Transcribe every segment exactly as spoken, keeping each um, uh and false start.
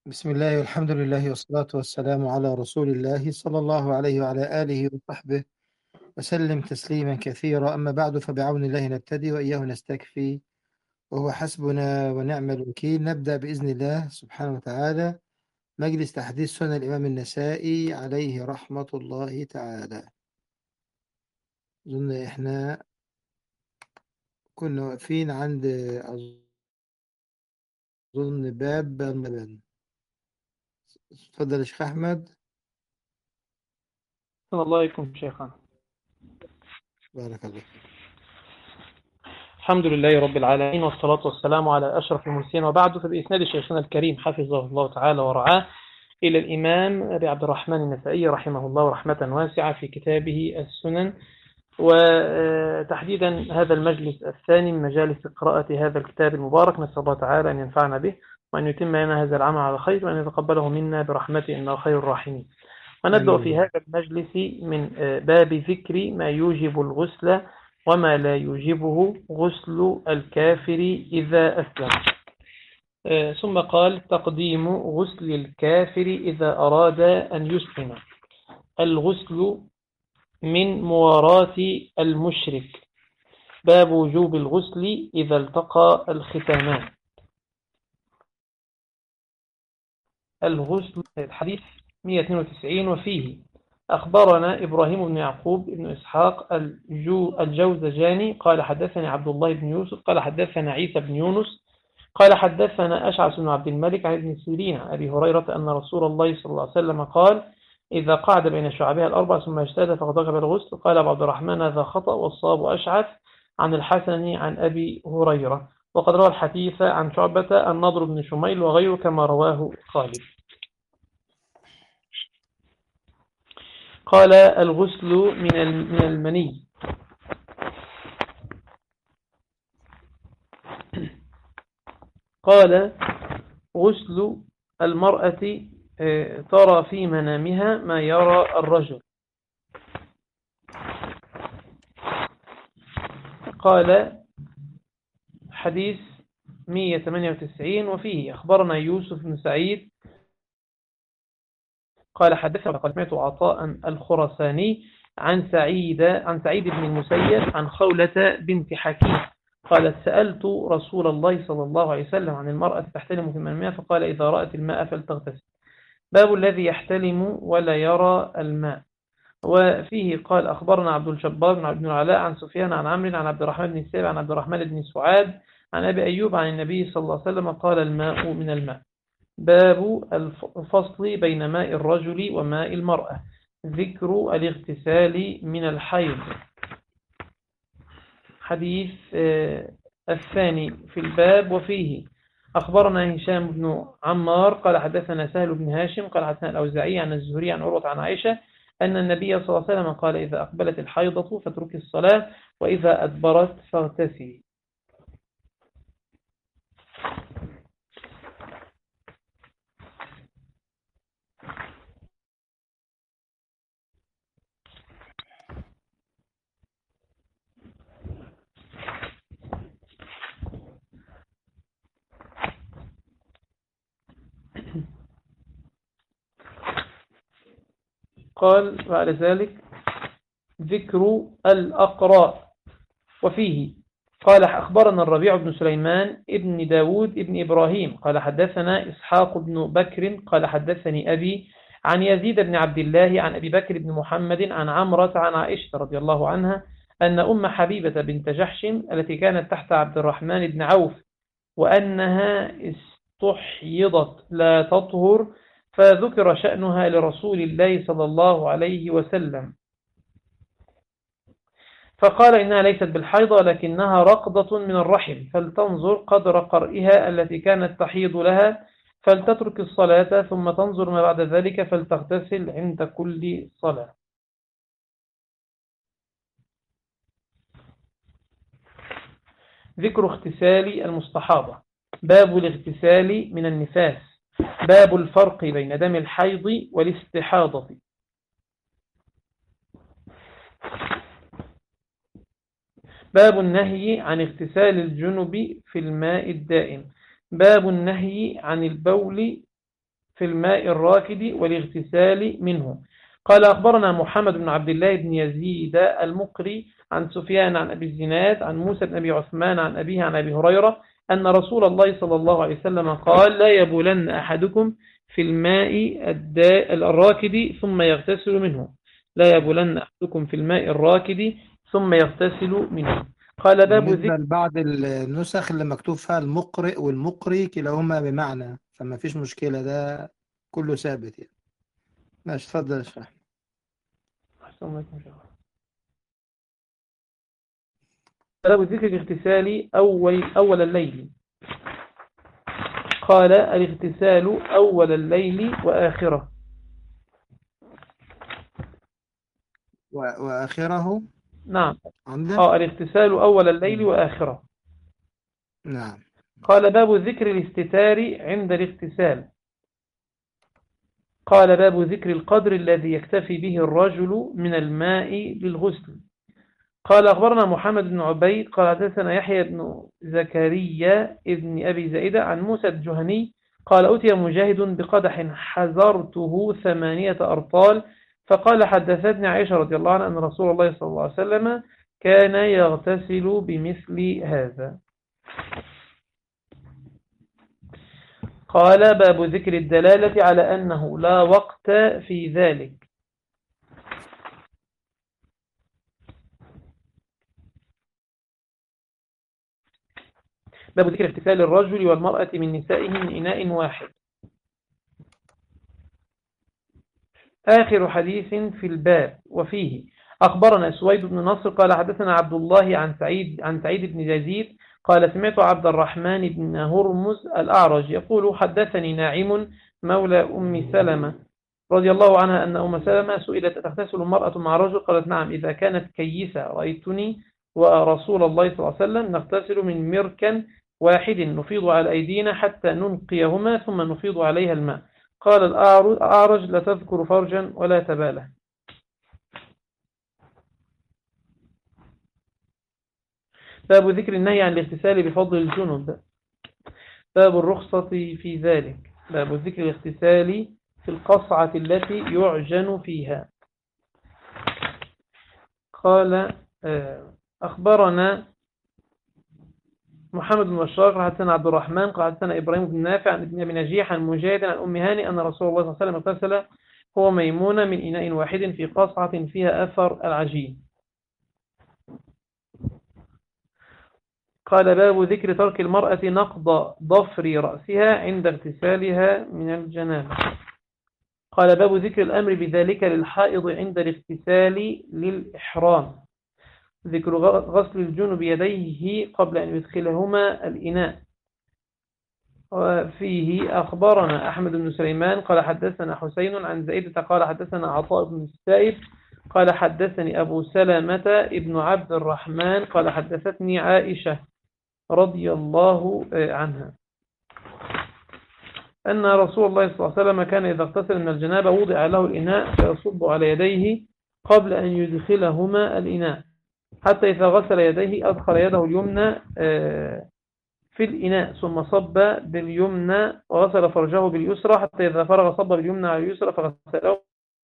بسم الله والحمد لله والصلاة والسلام على رسول الله صلى الله عليه وعلى آله وصحبه وسلم تسليما كثيرا. أما بعد، فبعون الله نبتدي وإياه نستكفي، وهو حسبنا ونعم الوكيل. نبدأ بإذن الله سبحانه وتعالى مجلس تحديث سنن الإمام النسائي عليه رحمة الله تعالى. أظن إحنا كنا واقفين عند أظن باب المبان. تفضل يا شيخ أحمد. صلى الله عليكم شيخنا. بارك الله. الحمد لله رب العالمين، والصلاة والسلام على أشرف المرسلين، وبعد. فبإسناد شيخنا الكريم حفظه الله تعالى ورعاه إلى الإمام أبي عبد الرحمن النسائي رحمه الله رحمة واسعة في كتابه السنن، وتحديدا هذا المجلس الثاني من مجالس قراءة هذا الكتاب المبارك. نسأل الله تعالى أن ينفعنا به وأن يتم لنا هذا العمل على خير، وأن يتقبله منا برحمته إنه خير الراحمين. ونبدأ في آمين. هذا المجلس من باب ذكر ما يوجب الغسل وما لا يوجبه غسل الكافر إذا أسلم. ثم قال: تقديم غسل الكافر إذا أراد أن يسلم. الغسل من مواراة المشرك. باب وجوب الغسل إذا التقى الختامان. الغسل. الحديث مئة واثنين وتسعين. وفيه: أخبرنا إبراهيم بن يعقوب بن إسحاق الجو الجوزجاني قال حدثني عبد الله بن يوسف قال حدثنا عيسى بن يونس قال حدثنا أشعث بن عبد الملك عن ابن سيرين عن أبي هريرة أن رسول الله صلى الله عليه وسلم قال: إذا قعد بين شعبها الأربع ثم اجتهد فقد وجب الغسل. قال أبو عبد الرحمن: هذا خطأ، والصواب أشعث عن الحسن عن أبي هريرة. وقد روى الحديث عن شعبة النضر بن شميل وغيره كما رواه خالد. قال: الغسل من المني. قال: غسل المرأة ترى في منامها ما يرى الرجل. قال: حديث مئة وثمانية وتسعين. وفيه: أخبرنا يوسف بن سعيد قال حدثنا قال سمعت عطاء الخرساني عن سعيد عن سعيد بن المسيب عن خولة بنت حكيم قالت: سألت رسول الله صلى الله عليه وسلم عن المرأة تحتلم في الماء، فقال: إذا رأت الماء فلتغتسل. باب الذي يحتلم ولا يرى الماء. وفيه قال: أخبرنا عبد الجبار بن عبد العلاء عن سفيان عن عمرو عن عبد الرحمن بن السائب عن عبد الرحمن بن سعاد عن أبي أيوب عن النبي صلى الله عليه وسلم قال: الماء من الماء. باب الفصل بين ماء الرجل وماء المرأة. ذكر الاغتسال من الحيض. حديث الثاني في الباب. وفيه: أخبرنا هشام بن عمار قال حدثنا سهل بن هاشم قال حدثنا الأوزاعي عن الزهري عن عروة عن عائشة أن النبي صلى الله عليه وسلم قال: إذا أقبلت الحيضة فاتركي الصلاة، وإذا أدبرت فاغتسلي. قال بعد ذلك: ذكر الأقراء. وفيه قال: أخبرنا الربيع بن سليمان ابن داود ابن إبراهيم قال حدثنا إسحاق بن بكر قال حدثني أبي عن يزيد بن عبد الله عن أبي بكر بن محمد عن عمرة عن عائشة رضي الله عنها أن أم حبيبة بنت جحش التي كانت تحت عبد الرحمن بن عوف وأنها استحيضت لا تطهر، فذكر شأنها لرسول الله صلى الله عليه وسلم، فقال: إنها ليست بالحيضة لكنها رقضة من الرحم، فلتنظر قدر قرئها التي كانت تحيض لها، فلتترك الصلاة ثم تنظر ما بعد ذلك، فلتغتسل عند كل صلاة. ذكر اغتسال المستحاضة. باب الاغتسال من النفاس. باب الفرق بين دم الحيض والاستحاضة. باب النهي عن اغتسال الجنب في الماء الدائم. باب النهي عن البول في الماء الراكد والاغتسال منه. قال أخبرنا محمد بن عبد الله بن يزيد المقري عن سفيان عن أبي الزناد عن موسى بن أبي عثمان عن أبيه عن أبي هريرة أن رسول الله صلى الله عليه وسلم قال لا يبولن أحدكم في الماء الراكد ثم يغتسل منه. لا يبولن أحدكم في الماء الراكد ثم يغتسل منه. قال باب بالنسبة ذكر. لبعض النسخ اللي مكتوب فيها المقرئ والمقري كلاهما بمعنى، فما فيش مشكلة، ده كله ثابت يعني. ماشي، اتفضل اشرح. باب ذكر الاغتسال أول, أول الليل. قال الاغتسال أول الليل وآخره. و- وآخره نعم. عندك. آه الاغتسال أول الليل مم. وآخره. نعم. قال باب ذكر الاستتار عند الاغتسال. قال باب ذكر القدر الذي يكتفي به الرجل من الماء للغسل. قال أخبرنا محمد بن عبيد قال حدثنا يحيى بن زكريا ابن أبي زائدة عن موسى الجهني قال أتي مجاهد بقدح حذرته ثمانية أرطال فقال حدثتني عائشة رضي الله عنها أن رسول الله صلى الله عليه وسلم كان يغتسل بمثل هذا. قال باب ذكر الدلالة على أنه لا وقت في ذلك. باب ذكر اغتسال الرجل والمرأة من نسائه من إناء واحد. آخر حديث في الباب. وفيه أخبرنا سويد بن نصر قال حدثنا عبد الله عن سعيد عن سعيد بن يزيد قال سمعت عبد الرحمن بن هرمز الأعرج يقول حدثني ناعم مولى أم سلمة رضي الله عنها أن أم سلمة سئلت تغتسل المرأة مع رجل قالت نعم إذا كانت كيسة رأيتني ورسول الله صلى الله عليه وسلم نغتسل من مركن واحد نفيض على أيدينا حتى ننقيهما ثم نفيض عليها الماء. قال الأعرج لا تذكر فرجا ولا تباله. باب ذكر النهي عن الاغتسال بفضل الجنب. باب الرخصة في ذلك. باب ذكر الاغتسال في القصعة التي يعجن فيها. قال أخبرنا محمد بن بشار قال حدثنا عبد الرحمن قال حدثنا إبراهيم بن نافع عن ابن أبي نجيح عن مجاهد عن أم هاني أن رسول الله صلى الله عليه وسلم اغتسل هو ميمونة من إناء واحد في قصعة فيها أثر العجين. قال باب ذكر ترك المرأة نقض ضفر رأسها عند اغتسالها من الجنابة. قال باب ذكر الأمر بذلك للحائض عند الاغتسال للإحرام. ذكر غسل الجنب يديه قبل أن يدخلهما الإناء. وفيه أخبرنا أحمد بن سليمان قال حدثنا حسين عن زائدة قال حدثنا عطاء بن السائب قال حدثني أبو سلمة ابن عبد الرحمن قال حدثتني عائشة رضي الله عنها أن رسول الله صلى الله عليه وسلم كان إذا اغتسل من الجنابة وضع له الإناء فيصب على يديه قبل أن يدخلهما الإناء حتى إذا غسل يديه أدخل يده اليمنى في الإناء ثم صب باليمنى وغسل فرجه باليسرى حتى إذا فرغ صب باليمنى على اليسرى فغسله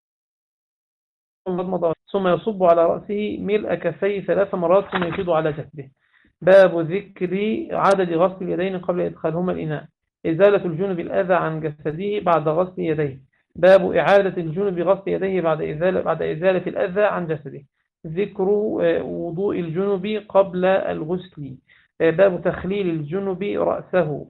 ثم يصب على رأسه ملء كفيه ثلاث مرات ثم يفيض على جسده. باب ذكر عدد غسل اليدين قبل إدخالهما الإناء. إزالة الجنب الأذى عن جسده بعد غسل يديه. باب إعادة الجنب غسل يديه بعد إزالة, بعد إزالة الأذى عن جسده. ذكر وضوء الجنب قبل الغسل. باب تخليل الجنب رأسه.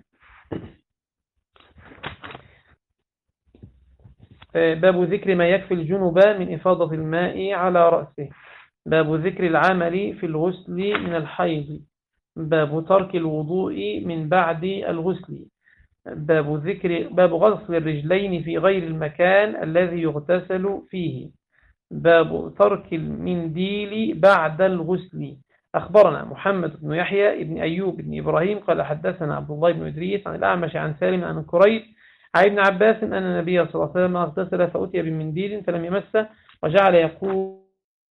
باب ذكر ما يكفي الجنب من إفاضة الماء على رأسه. باب ذكر العمل في الغسل من الحيض. باب ترك الوضوء من بعد الغسل. باب ذكر باب غسل الرجلين في غير المكان الذي يغتسل فيه. باب ترك المنديل بعد الغسل. أخبرنا محمد بن يحيى ابن أيوب بن إبراهيم قال حدثنا عبد الله بن إدريس عن الأعمش عن سالم عن كريب عن ابن عباس أن النبي صلى الله عليه وسلم اغتسل فأتي بمنديل فلم يمسه وجعل يقول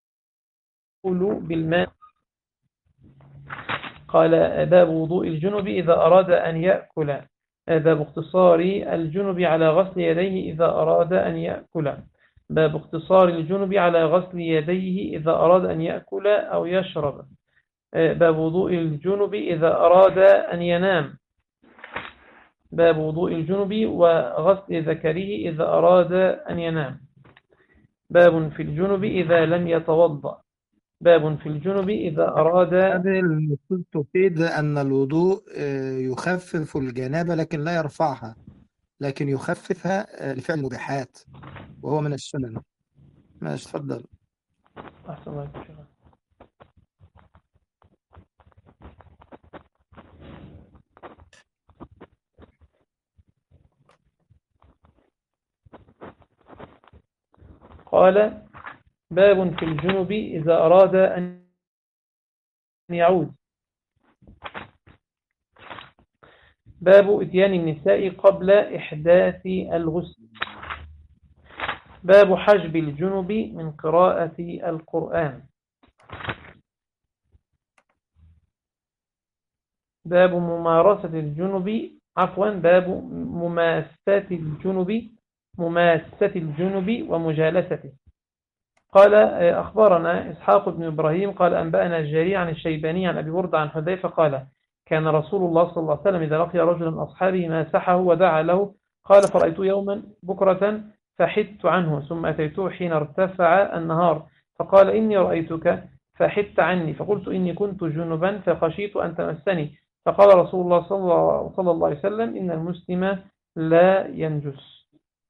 بالماء. قال باب وضوء الجنب إذا أراد أن يأكل. باب اقتصار الجنب على غسل يديه إذا أراد أن يأكل باب اقتصار الجنب على غسل يديه إذا أراد أن يأكل أو يشرب باب وضوء الجنب إذا أراد أن ينام باب وضوء الجنب وغسل ذكره إذا أراد أن ينام باب في الجنب إذا لم يتوضأ باب في الجنب إذا أراد. هذه النصوص تفيد أن الوضوء آه، يخفف الجنابة لكن لا يرفعها، لكن يخففها آه، لفعل المباحات وهو من السنن. ماشي، اتفضل. أحسن الله يكون. قال باب في الجنب إذا أراد أن يعود باب إتيان النساء قبل إحداث الغسل باب حجب الجنب من قراءة القرآن باب ممارسة الجنب عفوا باب مماسة الجنب مماسة الجنب ومجالسته. قال أخبرنا إسحاق بن إبراهيم قال أنبأنا الجرير عن الشيباني عن أبي بردة عن حذيفة قال كان رسول الله صلى الله عليه وسلم إذا لقي رجلا من أصحابه ماسحه ودعا له قال فرأيت يوما بكرة فحدت عنه ثم أتيته حين ارتفع النهار فقال إني رأيتك فحدت عني فقلت إني كنت جنبا فخشيت أن تمسني فقال رسول الله صلى الله عليه وسلم إن المسلم لا ينجس.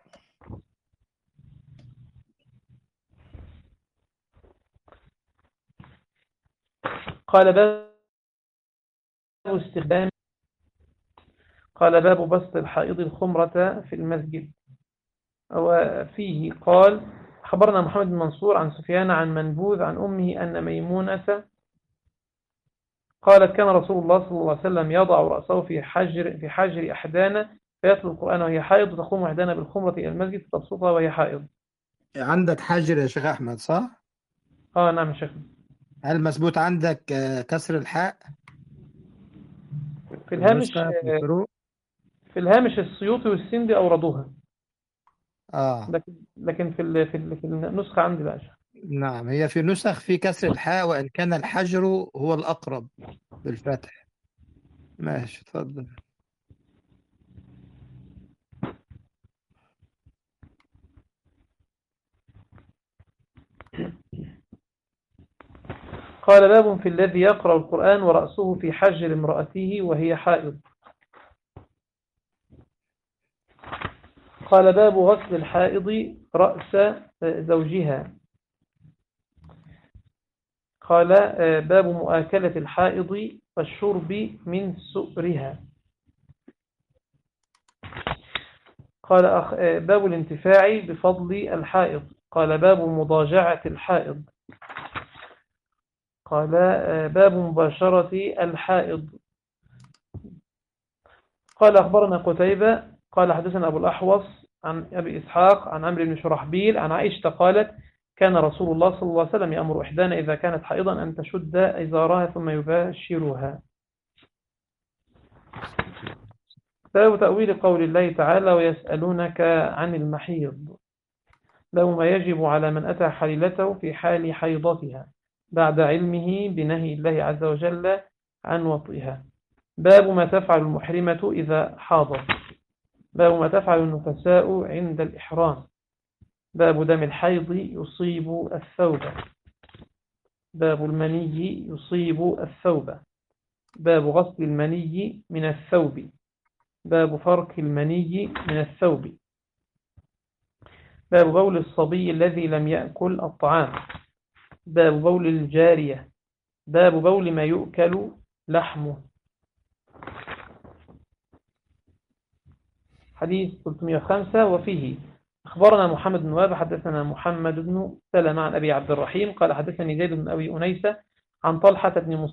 قال باب استخدام قال باب بسط الحائض الخمرة في المسجد. وفيه قال خبرنا محمد بن منصور عن سفيان عن منبوذ عن أمه أن ميمونة قالت كان رسول الله صلى الله عليه وسلم يضع رأسه في حجر في حجر أحدانا فيتلو القرآن وهي حائض وتقوم أحدانا بالخمرة إلى المسجد فتبسطها وهي حائض. عندك حجر يا شيخ أحمد صح؟ آه نعم شيخ. هل مثبوت عندك آه، كسر الحاء في في الهامش النسخة في الفروق؟ في الهامش السيوطي والسندي أوردوها آه لكن لكن في ال- في ال- في النسخة عندي لا شيء. نعم، هي في نسخ في كسر الحاء وإن كان الحجر هو الأقرب بالفتح. ماشي، اتفضل. قال باب في الذي يقرأ القرآن ورأسه في حجر امرأته وهي حائض. قال باب غسل الحائض رأس زوجها. قال باب مؤاكلة الحائض والشرب من سؤرها. قال أخ باب الانتفاع بفضل الحائض. قال باب مضاجعة الحائض. قال باب مباشرة الحائض. قال أخبرنا قتيبة قال حدثنا أبو الأحوص عن أبي إسحاق عن عمرو بن شرحبيل عن عائشة قالت كان رسول الله صلى الله عليه وسلم يأمر إحدانا إذا كانت حائضا أن تشد إزارها ثم يباشرها. باب تأويل قول الله تعالى ويسألونك عن المحيض. باب ما يجب على من أتى حليلته في حال حيضتها بعد علمه بنهي الله عز وجل عن وطئها. باب ما تفعل المحرمة إذا حاضت. باب ما تفعل النفساء عند الإحرام. باب دم الحيض يصيب الثوب. باب المني يصيب الثوب. باب غسل المني من الثوب. باب فرك المني من الثوب. باب بول الصبي الذي لم يأكل الطعام. باب بول الجارية. باب بول ما يؤكل لحمه. حديث ثلاثمائة وخمسة وفيه أخبرنا محمد بن وهب حدثنا محمد بن سلمة عن أبي عبد الرحيم قال حدثني زيد بن أبي أنيسة عن طلحة بن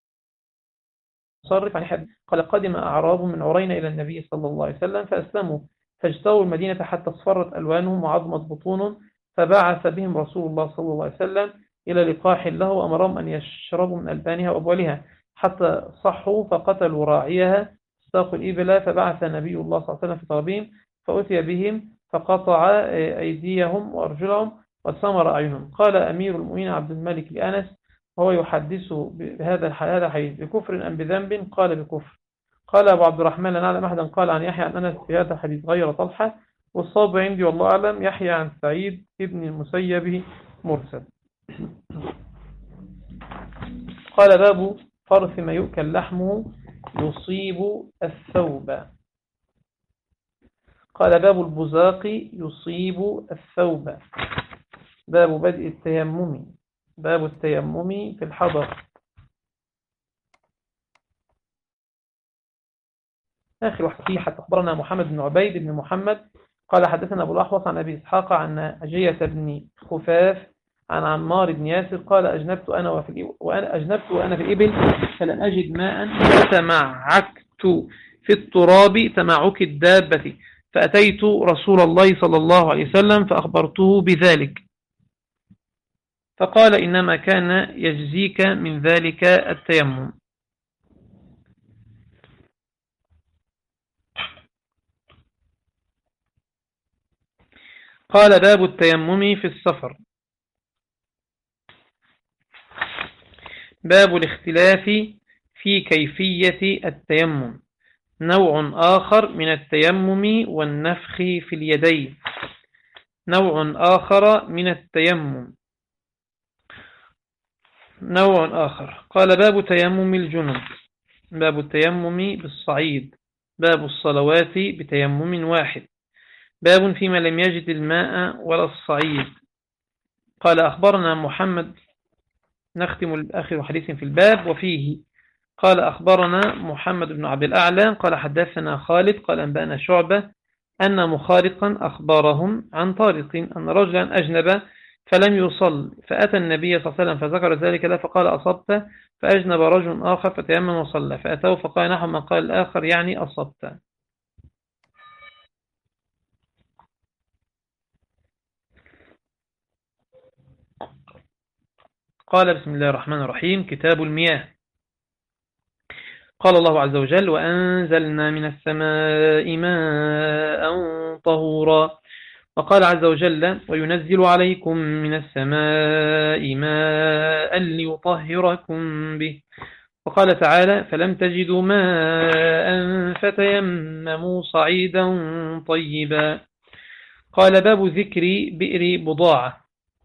مصرف عن حد قال قدم أعراب من عرين إلى النبي صلى الله عليه وسلم فأسلموا فاجتووا المدينة حتى اصفرت ألوانهم وعظمت بطونهم فبعث بهم رسول الله صلى الله عليه وسلم إلى لقاح له وأمرهم أن يشربوا من ألبانها وأبوالها حتى صحوا فقتلوا راعيها ساقوا الإبل، فبعث نبي الله صلى الله عليه وسلم في طلبهم فأتي بهم فقطع أيديهم وأرجلهم وسمر أعينهم. قال أمير المؤمنين عبد الملك لأنس وهو يحدثه بهذا هذا الحديث: بكفر أم بذنب؟ قال بكفر. قال أبو عبد الرحمن: لا نعلم أحدا قال عن يحيى عن أنس في هذا الحديث غير طلحة، والصواب عندي والله أعلم يحيى عن سعيد ابن المسيب مرسل. قال: باب فرث ما يؤكل لحمه يصيب الثوب. قال: باب البزاق يصيب الثوب. باب بدء التيمم. باب التيمم في الحضر. آخر حتى أخبرنا محمد بن عبيد بن محمد قال حدثنا أبو الأحوص عن أبي إسحاق عن أجية بن خفاف عن عمار بن ياسر قال: أجنبت أنا وفي وأنا أجنبت وأنا في الإبل فلم أجد ماء فتمعكت في التراب تمعك الدابة، فأتيت رسول الله صلى الله عليه وسلم فأخبرته بذلك، فقال: إنما كان يجزيك من ذلك التيمم. قال: باب التيمم في السفر. باب الاختلاف في كيفية التيمم. نوع آخر من التيمم والنفخ في اليدين. نوع آخر من التيمم. نوع آخر. قال: باب تيمم الجنب. باب التيمم بالصعيد. باب الصلوات بتيمم واحد. باب فيما لم يجد الماء ولا الصعيد. قال: أخبرنا محمد. نختم الآخر حديث في الباب وفيه. قال: أخبرنا محمد بن عبد الأعلى قال حدثنا خالد قال أنبأنا شعبة أن مخارقا أخبرهم عن طارق أن رجلا أجنب فلم يصل فأتى النبي صلى الله عليه وسلم فذكر ذلك له فقال: أصبت؟ فأجنب رجل آخر فتيمم وصلى، فأتوه فقال نحو ما قال الآخر يعني أصبت. قال: بسم الله الرحمن الرحيم. كتاب المياه. قال الله عز وجل: وأنزلنا من السماء ماء طهورا. وقال عز وجل: وينزل عليكم من السماء ماء ليطهركم به. وقال تعالى: فلم تجدوا ماء فتيمموا صعيدا طيبا. قال: باب ذكر بئر بضاعة.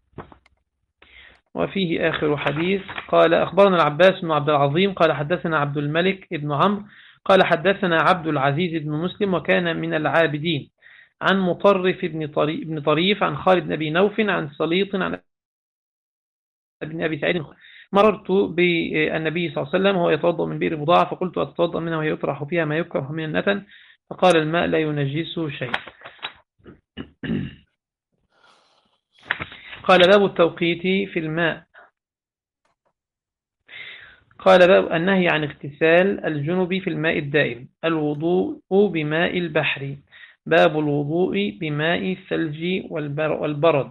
وفيه آخر حديث. قال: أخبرنا العباس بن عبد العظيم قال حدثنا عبد الملك بن عمرو قال حدثنا عبد العزيز بن مسلم وكان من العابدين عن مطرف بن طريف عن خالد بن أبي نوف عن سليط عن ابن أبي سعيد. مررت بالنبي صلى الله عليه وسلم وهو يتوضأ من بئر بضاعة فقلت: أتوضأ منها وهي يطرح فيها ما يكره من النتن؟ فقال: الماء لا ينجسه شيء. قال: باب التوقيت في الماء. قال: باب النهي عن اغتسال الجنب في الماء الدائم. الوضوء بماء البحر. باب الوضوء بماء الثلج والبرد.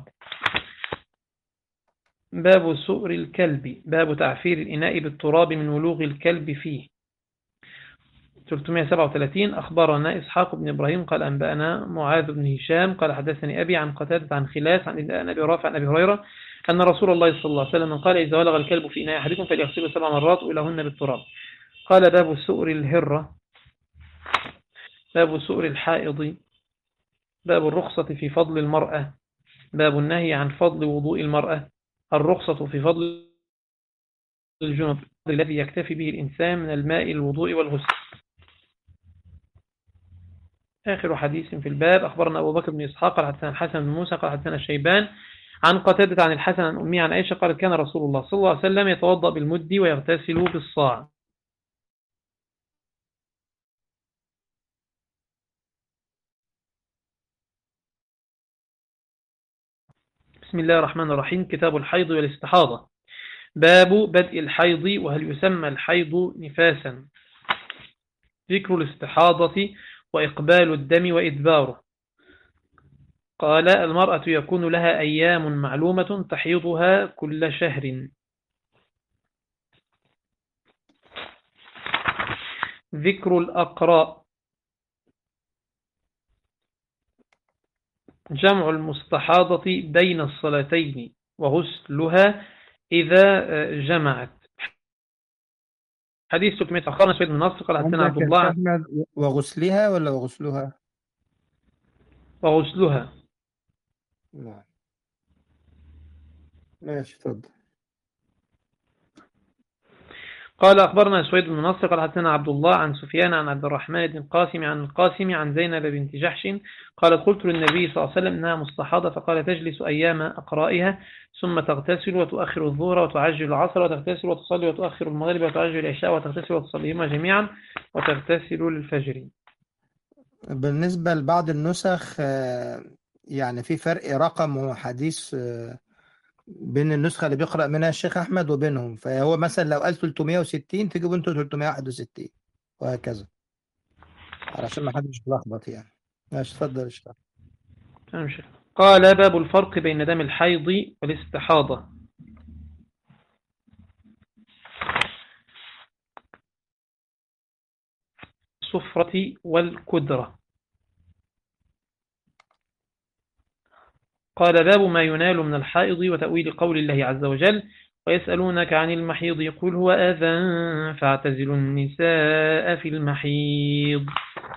باب سؤر الكلب. باب تعفير الإناء بالتراب من ولوغ الكلب فيه. ثلاثمائة وسبعة وثلاثين. أخبرنا إسحاق بن إبراهيم قال أنبأنا معاذ بن هشام قال حدثني أبي عن قتادة عن خلاس عن أبي رافع عن أبي هريرة أن رسول الله صلى الله عليه وسلم قال: إذا ولغ الكلب في إناء أحدكم فليغسله سبع مرات وإلهن بالتراب. قال: باب سؤر الهرة. باب سؤر الحائض. باب الرخصة في فضل المرأة. باب النهي عن فضل وضوء المرأة. الرخصة في فضل الجنب الذي يكتفي به الإنسان من الماء الوضوء والغسل. آخر حديث في الباب. أخبرنا أبو بكر بن إسحاق قال حدثنا الحسن بن موسى قال حدثنا الشيبان عن قتادة عن الحسن عن أمي عن عائشة قالت: كان رسول الله صلى الله عليه وسلم يتوضأ بالمد ويغتسل بالصاع. بسم الله الرحمن الرحيم. كتاب الحيض والاستحاضة. باب بدء الحيض وهل يسمى الحيض نفاسا. ذكر الاستحاضة وإقبال الدم وإدباره. قال: المرأة يكون لها أيام معلومة تحيضها كل شهر. ذكر الأقراء جمع المستحاضة بين الصلاتين وغسلها إذا جمعت. حديث ستمائة أخبرنا سويد بن نصر قال حدثنا عندك عبد يا الله شيخ عن أحمد وغسلها ولا وغسلها؟ وغسلها. نعم ماشي اتفضل. قال أخبرنا سويد بن نصر قال حدثنا عبد الله عن سفيان عن عبد الرحمن بن القاسم عن القاسم عن زينب بنت جحش قالت قلت للنبي صلى الله عليه وسلم إنها مستحاضة فقال تجلس أيام أقرائها ثم تغتسل وتؤخر الظهر وتعجل العصر وتغتسل وتصلي وتؤخر المغرب وتعجل العشاء وتغتسل وتصليهما جميعا وتغتسل للفجر. بالنسبة لبعض النسخ آه، يعني في فرق رقم وحديث آه، بين النسخة اللي بيقرأ منها الشيخ أحمد وبينهم، فهو مثلا لو قال ثلاثمائة وستين تجيبوا انتوا ثلاثمائة وواحد وستين وهكذا علشان ما حدش يتلخبط يعني. ماشي اتفضل اشرح. أمشي. قال باب الفرق بين دم الحيض والاستحاضة. الصفرة والكدرة. قال باب ما ينال من الحائض وتأويل قول الله عز وجل ويسألونك عن المحيض قل هو أذى فاعتزلوا النساء في المحيض.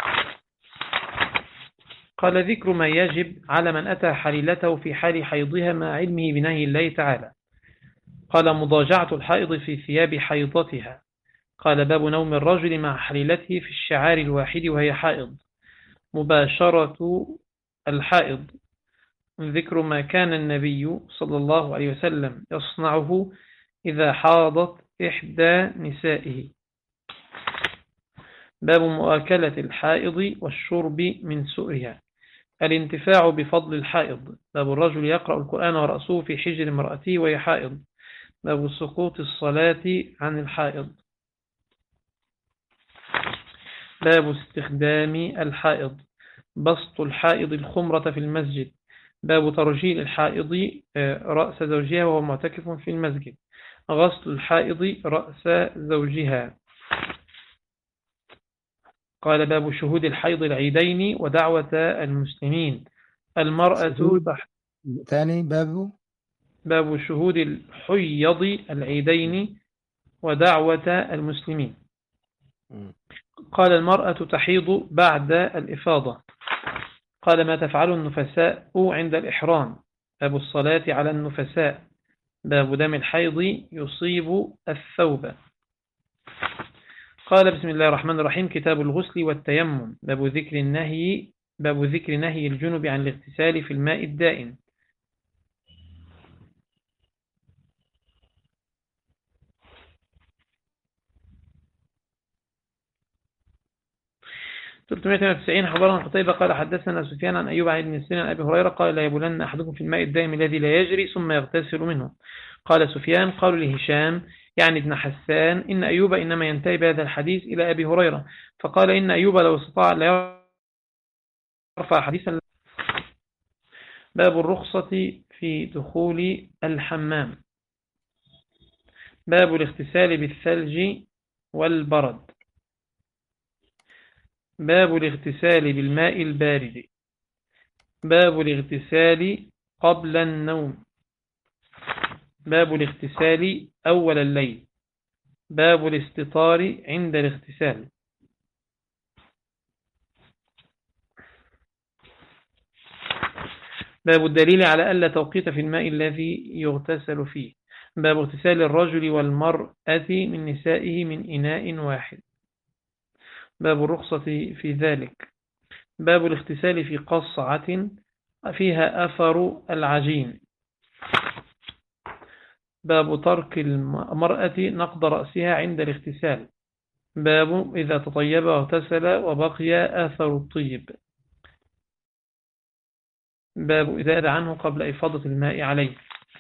قال ذكر ما يجب على من أتى حليلته في حال حيضها مع علمه بنهي الله تعالى. قال مضاجعة الحائض في ثياب حيضتها. قال باب نوم الرجل مع حليلته في الشعار الواحد وهي حائض. مباشرة الحائض. ذكر ما كان النبي صلى الله عليه وسلم يصنعه إذا حاضت إحدى نسائه. باب مؤاكلة الحائض والشرب من سؤرها. الانتفاع بفضل الحائض. باب الرجل يقرأ القرآن ورأسه في حجر امرأته وهي حائض. باب سقوط الصلاة عن الحائض. باب استخدام الحائض. بسط الحائض الخمرة في المسجد. باب ترجيل الحائض رأس زوجها وهو معتكف في المسجد. غسل الحائض رأس زوجها. قال باب شهود الحيض العيدين ودعوة المسلمين. المرأة شهود تح... تاني بابه. باب شهود الحيض العيدين ودعوة المسلمين. قال المرأة تحيض بعد الإفاضة. قال ما تفعل النفساء عند الإحرام. باب الصلاة على النفساء. باب دم الحيض يصيب الثوب. قال بسم الله الرحمن الرحيم كتاب الغسل والتيمم. باب ذكر النهي باب ذكر نهي الجنب عن الاغتسال في الماء الدائم. ثلاثمائة وثمانية وتسعين حضرنا قتيبة قال حدثنا سفيان عن أيوب عن ابن سيرين عن أبي هريرة قال لا يبولن أحدكم في الماء الدائم الذي لا يجري ثم يغتسل منه. قال سفيان قالوا لهشام يعني ابن حسان إن أيوب إنما ينتهي بهذا الحديث إلى أبي هريرة فقال إن أيوب لو استطاع لا يرفع حديثا. باب الرخصة في دخول الحمام. باب الاغتسال بالثلج والبرد. باب الاغتسال بالماء البارد. باب الاغتسال قبل النوم. باب الاغتسال أول الليل. باب الاستطار عند الاغتسال. باب الدليل على ألا توقيت في الماء الذي يغتسل فيه. باب اغتسال الرجل والمرأة من نسائه من إناء واحد. باب الرخصة في ذلك. باب الاغتسال في قصعة فيها أثر العجين. باب ترك المرأة نقض رأسها عند الاغتسال. باب إذا تطيب واغتسل وبقي آثر الطيب. باب إذا أدى عنه قبل إفاضة الماء عليه.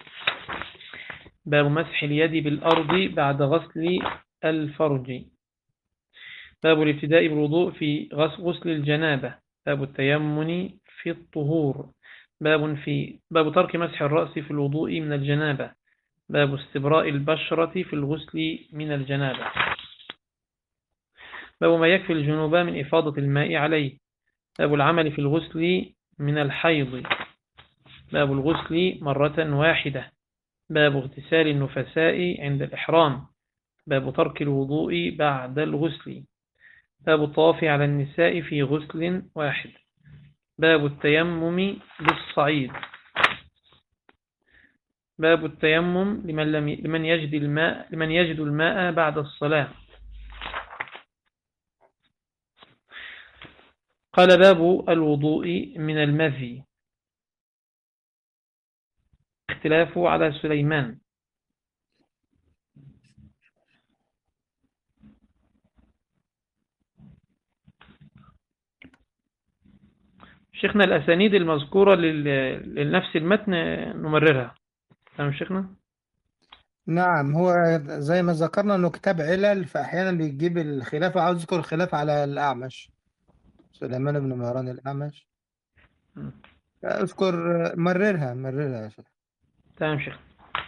باب مسح اليد بالأرض بعد غسل الفرج. باب الابتداء بالوضوء في غسل الجنابة. باب التيمم في الطهور. باب في باب ترك مسح الرأس في الوضوء من الجنابة. باب استبراء البشرة في الغسل من الجنابة. باب ما يكفي الجنوب من إفاضة الماء عليه. باب العمل في الغسل من الحيض. باب الغسل مرة واحدة. باب اغتسال النفساء عند الإحرام. باب ترك الوضوء بعد الغسل. باب الطواف على النساء في غسل واحد. باب التيمم بالصعيد. باب التيمم لمن لم لمن يجد الماء لمن يجد الماء بعد الصلاة. قال باب الوضوء من المذي. اختلاف على سليمان. شيخنا الأسانيد المذكورة لنفس المتن نمررها. تمام شيخنا. نعم، هو زي ما ذكرنا انه كتاب علل، فاحيانا بيجيب الخلاف، عاوز يذكر الخلاف على الاعمش سليمان بن مهران الاعمش. اذكر، مررها مررها يا شيخ. تمام شيخ.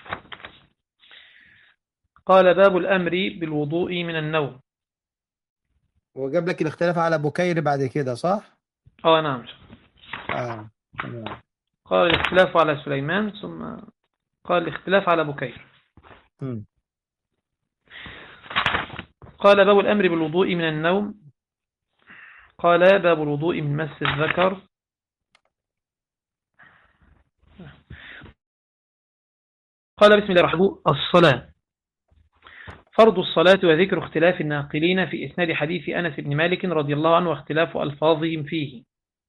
قال باب الأمر بالوضوء من النوم. هو جاب لك الاختلاف على بكير بعد كده، صح؟ اه نعم شيخ. اه، تمام. قال الاختلاف على سليمان ثم قال الاختلاف على بكير. مم. قال باب الأمر بالوضوء من النوم. قال باب الوضوء من مس الذكر. قال بسم الله الرحمن الرحيم. الصلاة فرض الصلاة وذكر اختلاف الناقلين في إسناد حديث أنس بن مالك رضي الله عنه واختلاف ألفاظهم فيه.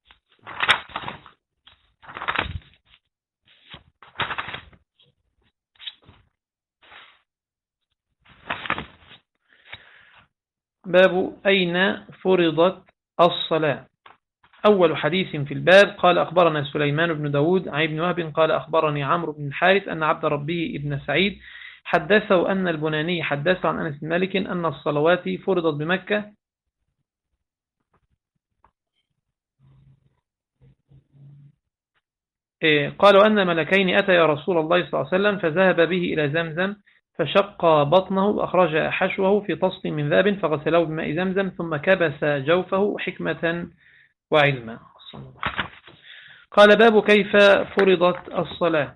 باب أين فرضت الصلاة. أول حديث في الباب قال أخبرنا سليمان بن داود عن ابن وهب قال أخبرني عمرو بن الحارث أن عبد ربه ابن سعيد حدثه أن البناني حدثه عن أنس بن مالك أن الصلوات فرضت بمكة قالوا أن ملكين أتى يا رسول الله صلى الله عليه وسلم فذهب به إلى زمزم فشق بطنه وأخرج حشوه في طصل من ذهب فغسله بماء زمزم ثم كبس جوفه حكمة وعلما. قال باب كيف فرضت الصلاة.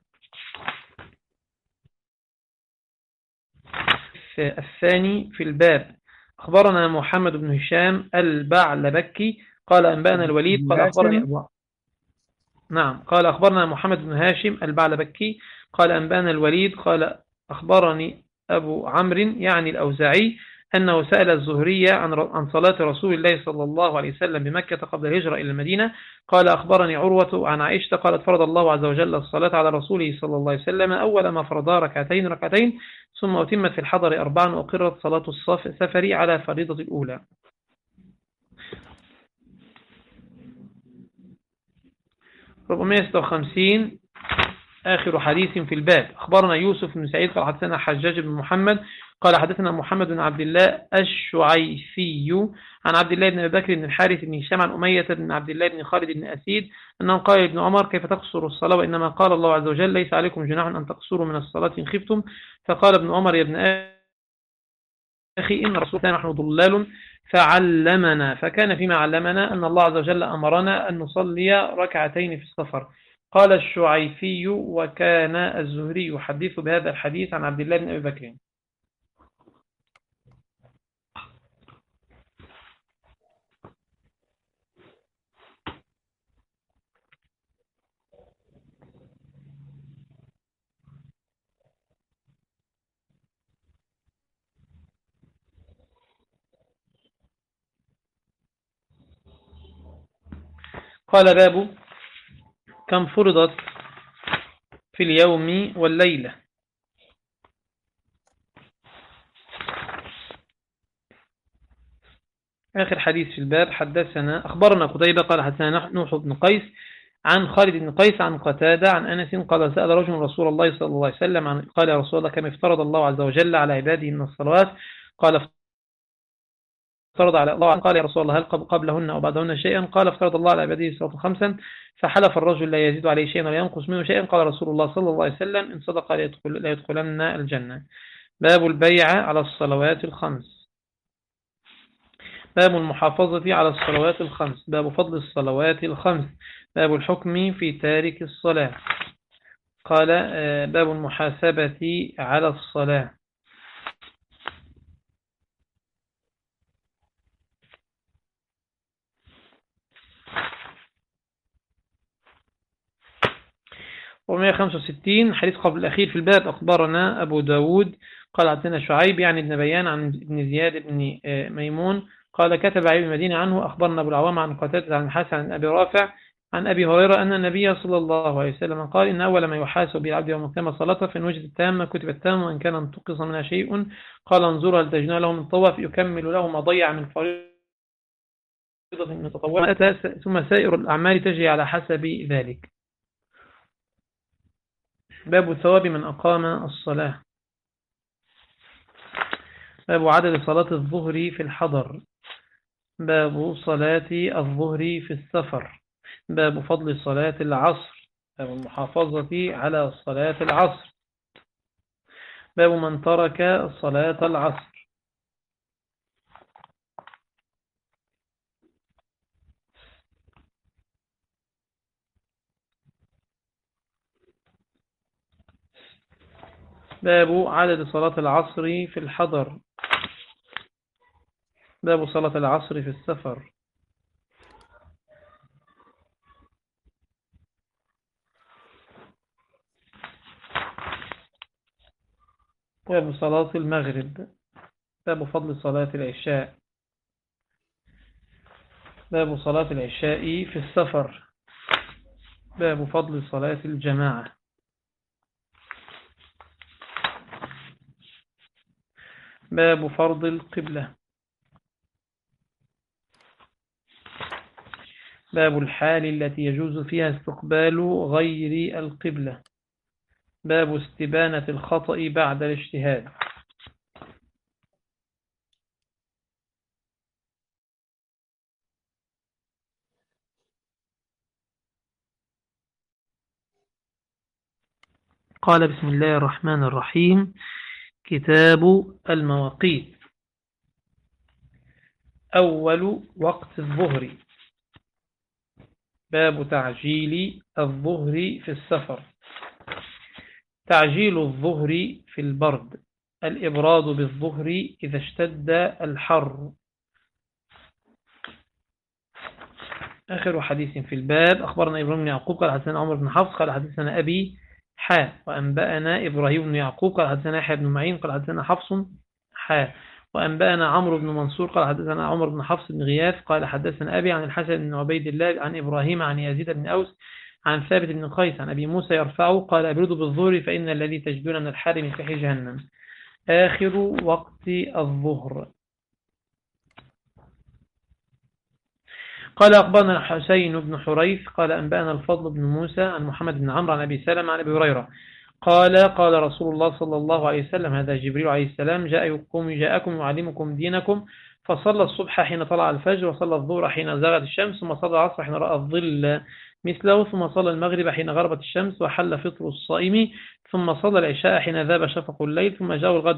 الثاني في الباب أخبرنا محمد بن هشام البعلبكي قال أنبأنا الوليد قال أخبرني هاشم. أبو نعم قال أخبرنا محمد بن هاشم البعلبكي قال أنبأنا الوليد قال أخبرني أبو عمرو يعني الأوزاعي أنه سأل الزهرية عن عن صلاة رسول الله صلى الله عليه وسلم بمكة قبل الهجرة إلى المدينة. قال أخبرني عروة عن عائشة قالت فرض الله عز وجل الصلاة على رسوله صلى الله عليه وسلم أول ما فرضها ركعتين ركعتين ثم أتمت في الحضر أربعا وأقرت صلاة السفر على فريضة الأولى. أربعمائة وستة وخمسين آخر حديث في الباب أخبرنا يوسف بن سعيد قال حدثنا حجاج بن محمد قال حدثنا محمد بن عبد الله الشعيثي عن عبد الله بن أبي بكر بن الحارث بن هشام عن أمية بن عبد الله بن خالد بن أسيد أنه قال لابن عمر كيف تقصر الصلاة وإنما قال الله عز وجل ليس عليكم جناح أن تقصروا من الصلاة إن خفتم. فقال ابن عمر يا ابن أخي إن رسول الله نحن ضلال فعلمنا فكان فيما علمنا أن الله عز وجل أمرنا أن نصلي ركعتين في السفر. قال الشعيثي وكان الزهري يحدث بهذا الحديث عن عبد الله بن أبي بكر. قال باب كم فرضت في اليوم والليلة. آخر حديث في الباب حدثنا أخبرنا قتيبة قال حدثنا نوح بن قيس عن خالد بن قيس عن قتادة عن أنس قال سأل رجل رسول الله صلى الله عليه وسلم عن قال يا رسول الله كم افترض الله عز وجل على عباده من الصلوات قال افترض على الله قال يا رسول الله هل قبلهن أو بعدهن شيئا قال افترض الله على عباده صلاة خمسا فحلف الرجل لا يزيد عليه شيئا ولا ينقص منه شيئا قال رسول الله صلى الله عليه وسلم إن صدق لا, يدخل لا يدخلن الجنة. باب البيع على الصلوات الخمس. باب المحافظة على الصلوات الخمس. باب فضل الصلوات الخمس. باب الحكم في تارك الصلاة. قال باب المحاسبة على الصلاة. ومئة وخمسة وستين حديث قبل الأخير في الباب. أخبرنا أبو داود قال عدنا شعيب يعني ابن بيان عن ابن زياد بن ميمون قال كتب علي المدينة عنه. أخبرنا أبو العوام عن قتادة عن الحسن عن أبي رافع عن أبي هريرة أن النبي صلى الله عليه وسلم قال إن أول ما يحاسب به العبد يوم القيامة صلاته فإن وجد التامة كتب التامة وإن كان انتقص منها شيء قال انظروا هل تجدون له من طواف يكمل له ما ضيع من فريضة من تطوع ثم سائر الأعمال تجري على حسب ذلك. باب ثواب من أقام الصلاة. باب عدد صلاة الظهر في الحضر. باب صلاة الظهر في السفر. باب فضل صلاة العصر. باب المحافظة على صلاة العصر. باب من ترك صلاة العصر. باب عدد صلاة العصر في الحضر. باب صلاة العصر في السفر. باب صلاة المغرب. باب فضل صلاة العشاء. باب صلاة العشاء في السفر. باب فضل صلاة الجماعة. باب فرض القبلة. باب الحال التي يجوز فيها استقبال غير القبلة. باب استبانة الخطأ بعد الاجتهاد. قال بسم الله الرحمن الرحيم. كتاب المواقيت. أول وقت الظهر. باب تعجيل الظهر في السفر. تعجيل الظهر في البرد. الإبراد بالظهر إذا اشتد الحر. آخر حديث في الباب. أخبرنا إبراهيم بن يعقوب قال حدثنا عمر بن حفص قال حدثنا أبي حا وأنبأنا إبراهيم بن يعقوب قال حدثنا يحيى بن معين قال حدثنا حفص حا وأنبأنا عمرو بن منصور قال حدثنا عمر بن حفص بن غياث قال حدثنا أبي عن الحسن بن عبيد الله عن إبراهيم عن يزيد بن أوس عن ثابت بن قيس عن أبي موسى يرفعه قال أبردوا بالظهر فإن الذي تجدون من الحر من فحي جهنم. آخر وقت الظهر. قال أخبرنا الحسين بن حريث قال أنبأنا الفضل بن موسى عن محمد بن عمرو عن أبي سلمة عن أبي هريرة قال قال رسول الله صلى الله عليه وسلم هذا جبريل عليه السلام جاءكم جاءكم يعلمكم دينكم فصلى الصبح حين طلع الفجر وصلى الظهر حين زاغت الشمس ثم صلى العصر حين رأى الظل مثله ثم صلى المغرب حين غربت الشمس وحل فطر الصائم ثم صلى العشاء حين ذاب شفق الليل ثم جاء الغد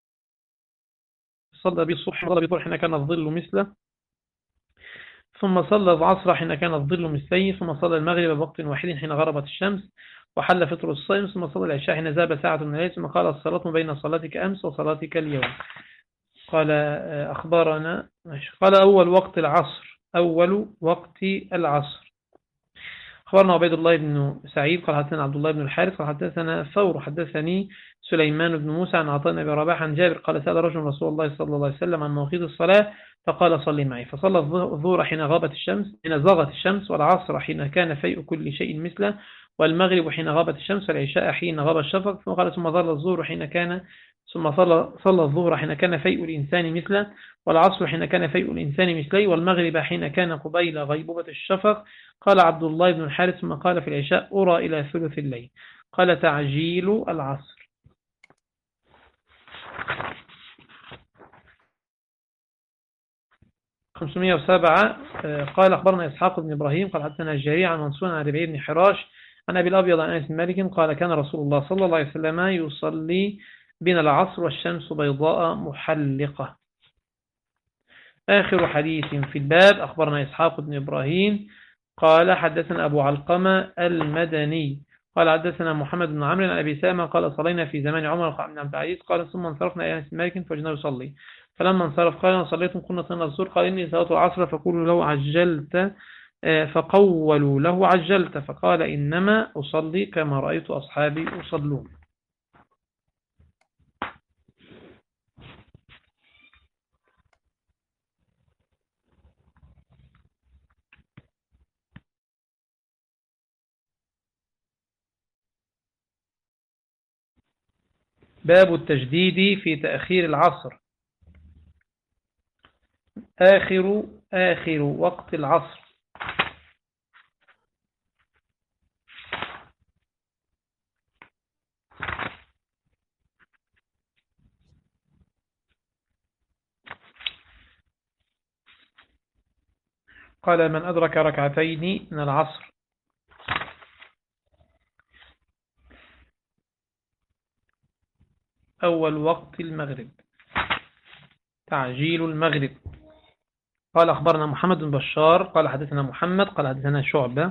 صلى بالصبح صلى بالظهر حين كان الظل مثله ثم صلى العصر حين كان الظل مثليه ثم صلى المغرب بوقت واحد حين غربت الشمس وحل فطر الصائم ثم صلى العشاء حين ذهب ساعة من الليل ثم قال الصلاة ما بين صلاتك أمس وصلاتك اليوم. قال أخبرنا قال أول وقت العصر. أول وقت العصر. أخبرنا عبيد الله بن سعيد قال حدثنا عبد الله بن الحارث قال حدثنا ثور حدثني سليمان بن موسى عن عطاء بن رباح عن جابر قال سأل رجل رسول الله صلى الله عليه وسلم عن مواقيت الصلاة فقال صلي معي فصلى الظهر حين غابت الشمس حين زاغت الشمس والعصر حين كان فيء كل شيء مثله والمغرب حين غابت الشمس والعشاء حين غاب الشفق ثم قال ثم ظل الظهر حين كان ثم صلى صلى الظهر حين كان فيء الإنسان مثله والعصر حين كان فيء الإنسان مثلي والمغرب حين كان قبيل غيبوبة الشفق. قال عبد الله بن الحارث ثم قال في العشاء أرى إلى ثلث الليل. قال تعجيل العصر. خمسمائة وسبعة قال أخبرنا إسحاق بن إبراهيم قال حدثنا الجرير عن منصور عن ربيع بن حراش عن أبي الأبيض عن أنس بن مالك قال كان رسول الله صلى الله عليه وسلم يصلي بنا العصر والشمس بيضاء محلقة. آخر حديث في الباب أخبرنا إسحاق بن إبراهيم قال حدثنا أبو علقمة المدني قال حدثنا محمد بن عمرو عن أبي سامة قال صلينا في زمان عمر بن عبد العزيز قال ثم انصرفنا إلى أنس مالك فوجدناه يصلي فلما انصرف قال صليتم كنا صلينا الظهر قال إني صليت العصر فقولوا له عجلت فقولوا له عجلت فقال إنما أصلي كما رأيت أصحابي يصلون. باب التجديد في تأخير العصر. آخر آخر وقت العصر. قال من أدرك ركعتين من العصر. أول وقت المغرب تعجيل المغرب. قال أخبرنا محمد بن بشار قال حدثنا محمد قال حدثنا شعبة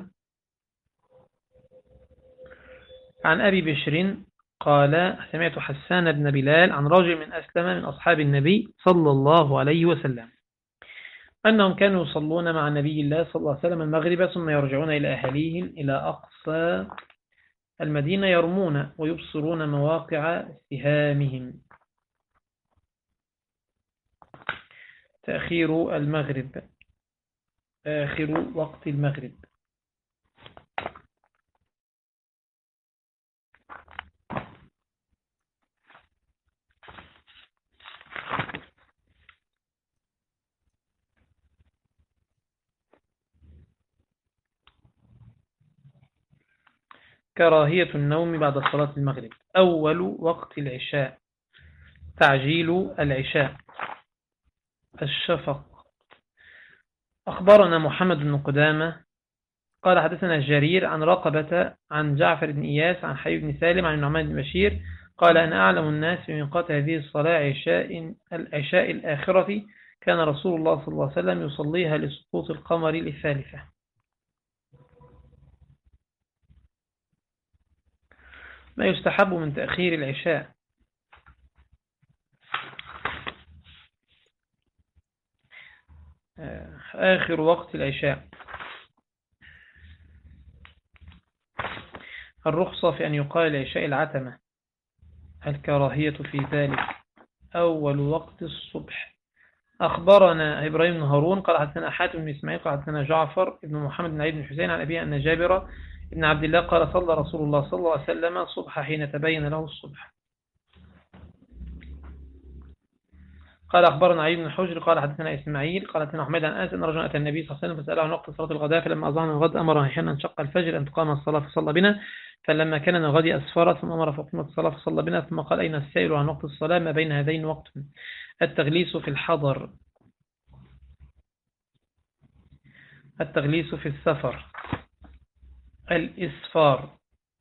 عن أبي بشر قال سمعت حسان بن بلال عن رجل من أسلم من أصحاب النبي صلى الله عليه وسلم أنهم كانوا يصلون مع النبي الله صلى الله عليه وسلم المغرب ثم يرجعون إلى أهليهم إلى أقصى المدينة يرمون ويبصرون مواقع سهامهم. تأخير المغرب آخر وقت المغرب. كراهية النوم بعد صلاة المغرب. أول وقت العشاء تعجيل العشاء. الشفق. أخبرنا محمد بن قدامة قال حدثنا جرير عن رقبة عن جعفر بن إياس عن حبيب بن سالم عن النعمان بن بشير قال أنا أعلم الناس بميقات هذه الصلاة عشاء العشاء الآخرة كان رسول الله صلى الله عليه وسلم يصليها لسقوط القمر للثالثة. ما يستحب من تأخير العشاء. آخر وقت العشاء. الرخصة في أن يقال العشاء العتمة. الكراهية في ذلك. أول وقت الصبح. أخبرنا إبراهيم بن هارون قال حدثنا حاتم بن إسماعيل قال حدثنا جعفر بن محمد بن علي بن حسين عن أبيه أن جابر بن عبد الله قال صلى رسول الله صلى الله عليه وسلم الصبح حين تبين له الصبح. قال أخبرنا علي بن حجر قال حدثنا إسماعيل قال حدثنا أحمد عن أنس أن رجلا أتى النبي صلى الله عليه وسلم فسأله عن وقت صلاة الغداء فلما أظهر الغد أمر حين انشق الفجر أن تقام الصلاة فصلى بنا فلما كان من الغد أسفر ثم أمر فقيمت الصلاة فصلى بنا ثم قال أين السائل عن وقت الصلاة ما بين هذين وقت. التغليس في الحضر. التغليس في السفر. الإسفار.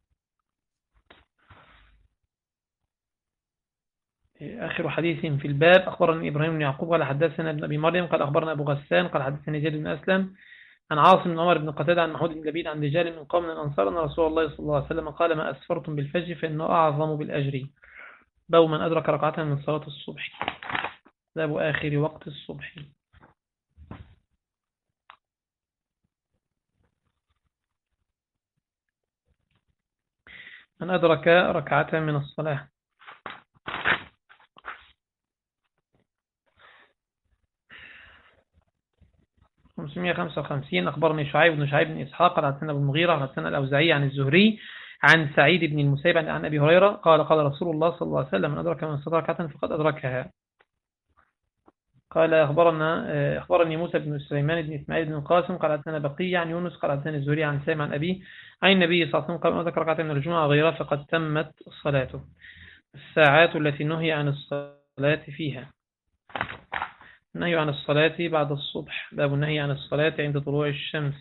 آخر حديث في الباب أخبرنا إبراهيم بن يعقوب قال حدثنا ابن أبي مريم قال أخبرنا أبو غسان قال حدثني زيد بن أسلم عن عاصم بن عمر بن قتادة عن محمود بن لبيد عن رجال من قوم من الأنصار أن رسول الله صلى الله عليه وسلم قال ما أسفرتم بالفجر فإنه أعظم بالأجر. باب من أدرك ركعة من صلاة الصبح. باب آخر وقت الصبح. من أدرك ركعة من الصلاة. خمسمائة وخمسة وخمسين أخبرني شعيب بن شعيب بن إسحاق قال حدثنا أبو المغيرة قال حدثنا الأوزاعي عن الزهري عن سعيد بن المسيب عن أبي هريرة قال قال رسول الله صلى الله عليه وسلم من أدرك من صلاة ركعة فقد أدركها. قال أخبرنا أخبرني موسى بن سليمان بن إسماعيل بن القاسم قال حدثنا بقية عن يونس قال حدثنا الزهري عن سالم عن أبي عن النبي صلى الله عليه وسلم قال من أدرك ركعة من الجمعة غيرها فقد تمت صلاته. الساعات التي نهي عن الصلاة فيها. النهي عن الصلاة بعد الصبح. باب النهي عن الصلاة عند طلوع الشمس.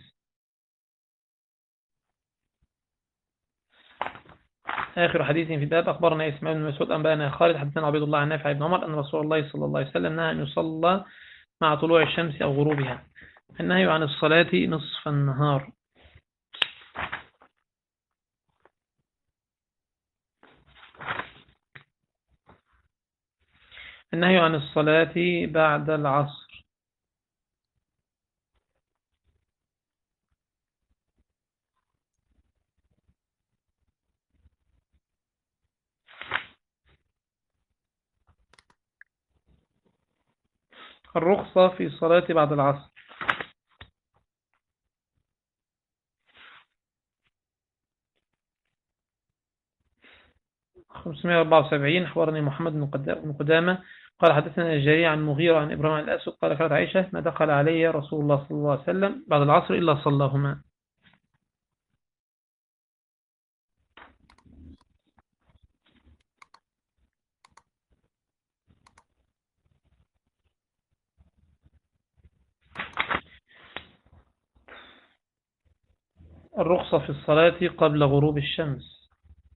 آخر حديث في الباب أخبرنا إسماعيل بن مسعود أنبأنا خالد حدثنا عبيد الله عن نافع بن عمر أن رسول الله صلى الله عليه وسلم نهى أن يصلى مع طلوع الشمس أو غروبها. النهي عن الصلاة نصف النهار. النهي عن الصلاة بعد العصر. الرخصة في الصلاة بعد العصر. خمسمائة وأربعة وسبعين. أخبرني محمد بن قدامة قال حدثنا الجرير عن مغيرة عن إبراهيم عن الأسود قال قالت عائشة ما دخل علي رسول الله صلى الله عليه وسلم بعد العصر إلا صلاهما. الرخصة في الصلاة قبل غروب الشمس.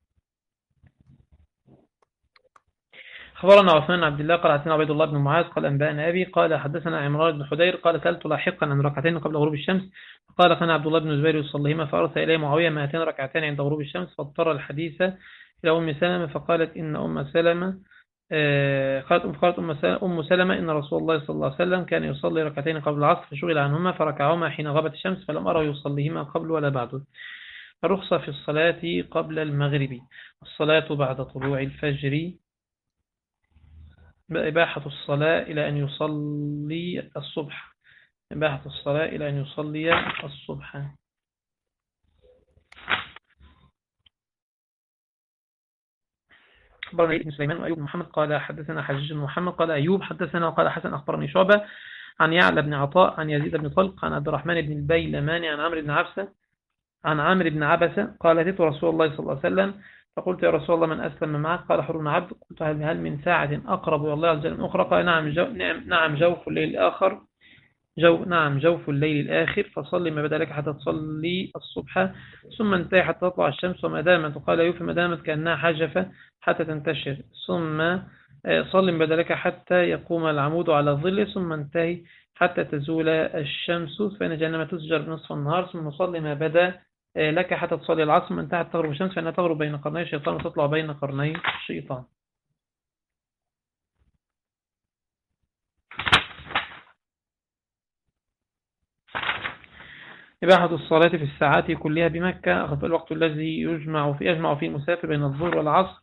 أخبرنا عثمان بن عبد الله قال حدثنا عبيد الله بن معاذ قال أنبأنا أبي قال حدثنا عمران بن حدير قال سألت لاحقا عن ركعتين قبل غروب الشمس قال كان عبد الله بن الزبير يصليهما فأرسل إليه معاوية ما هاتين ركعتين عند غروب الشمس فاضطر الحديث إلى أم سلمة فقالت إن أم سلمة آه، قالت أم قالت أم سلمة أم سلمة إن رسول الله صلى الله عليه وسلم كان يصلي ركعتين قبل العصر فشغل عنهما فركعهما حين غابت الشمس فلم أره يصليهما قبل ولا بعد. الرخصة في الصلاة قبل المغرب. الصلاة بعد طلوع الفجر. إباحة الصلاة إلى أن يصلي الصبح. إباحة الصلاة إلى أن يصلي الصبح. أخبرنا ابن سليمان وأيوب محمد قال حدثنا حجاج بن محمد قال أيوب حدثنا وقال حسن أخبرني شعبة عن يعلى بن عطاء عن يزيد بن طلق عن عبد الرحمن بن البيلماني عن عمرو بن عبسة عن عمرو بن عبسة قال أتيت رسول الله صلى الله عليه وسلم فقلت يا رسول الله من أسلم معك قال حر بن عبد قلت هل من ساعة أقرب إلى الله عز وجل من أخرى قال نعم جو نعم, نعم جوف الليل الآخر جو نعم جوف الليل الآخر فصلي ما بدا لك حتى تصلي الصبح ثم انتهي حتى تطلع الشمس وما دامت قال يوفي ما دامت كأنها حجفة حتى تنتشر ثم صلي ما بدا لك حتى يقوم العمود على الظل ثم انتهي حتى تزول الشمس فإن جهنم تسجر بنصف النهار ثم صلي ما بدا لك حتى تصلي العصر من انتهت تغرب الشمس فإنها تغرب بين قرني الشيطان وتطلع بين قرني الشيطان. إباحة الصلاة في الساعات كلها بمكة. الوقت الذي يجمع فيه يجمع فيه المسافر بين الظهر والعصر